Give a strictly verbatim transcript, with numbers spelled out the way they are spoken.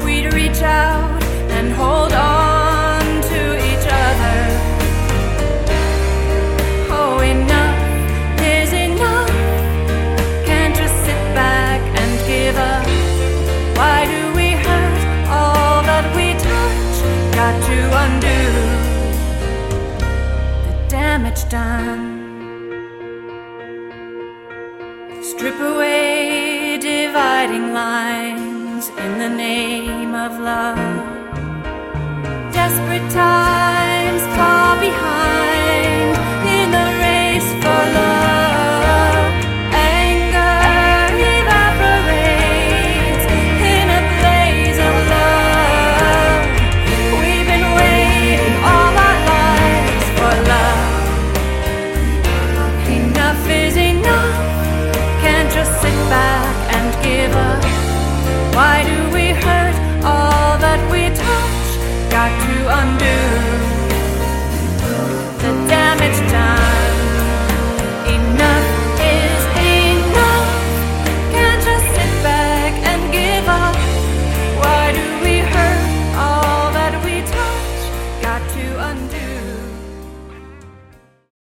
we'd reach out and hold on to each other. Oh, enough is enough. Can't just sit back and give up. Why do we hurt all that we touch? Got to undo the damage done. Strip away dividing lines in the name of love. Desperate times fall behind in the race for love. Anger evaporates in a blaze of love. We've been waiting all our lives for love. Enough is enough. Can't just sit back and give up. Why do we hurt all that we touch? Got to undo